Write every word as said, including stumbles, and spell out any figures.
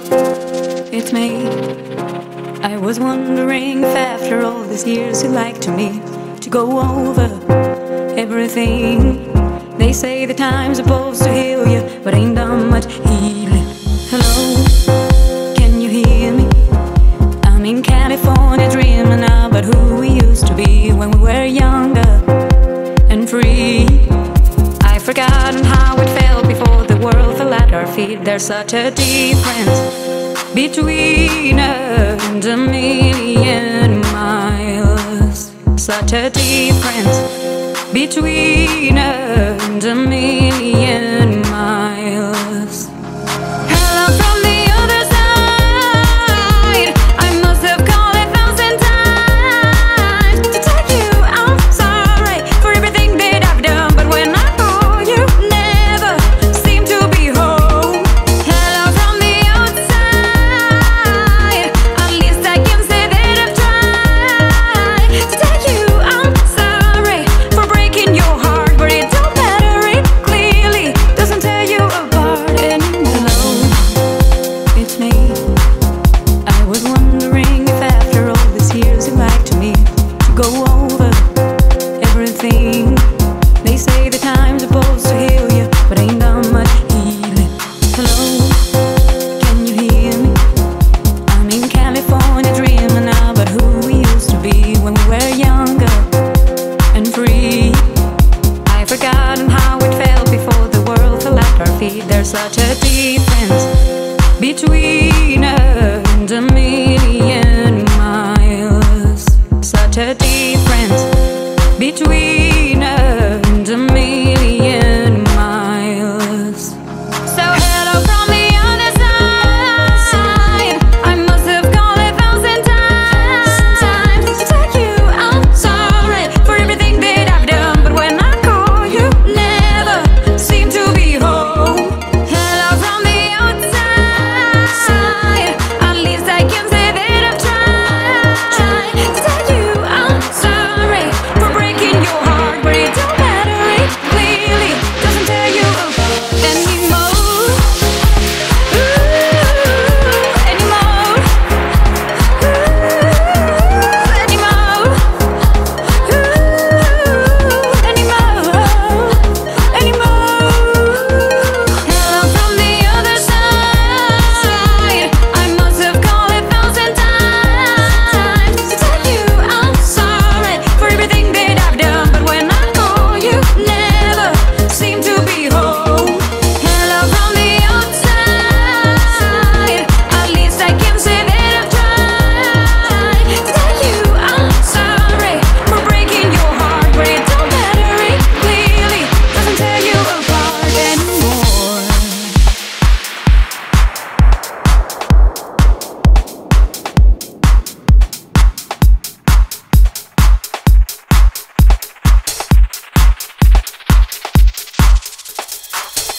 it's me. I was wondering if after all these years you'd like to me to go over everything. They say the time's supposed to heal you, but ain't done much healing. Hello, can you hear me? I'm in California dreaming about who we used to be when we were younger and free. I've forgotten how it felt before the world fell at our feet. There's such a difference between us and a million miles. Such a difference between us and a million miles. Hello from the other side. I must have called a thousand times to tell you I'm sorry for everything that I've done, but when I call you never seem to be home. Hello from the outside. At least I can say that I've tried to tell you I'm sorry for breaking your heart, but it don't matter, it clearly doesn't tear you apart anymore. Hello, it's me. I was wondering if after all these years you'd like to me to go over everything. They say the time's supposed to heal you, but ain't done much healing. Hello, can you hear me? I'm in California dreaming about who we used to be when we were younger and free. I've forgotten how it felt before the world fell at our feet. There's such a difference between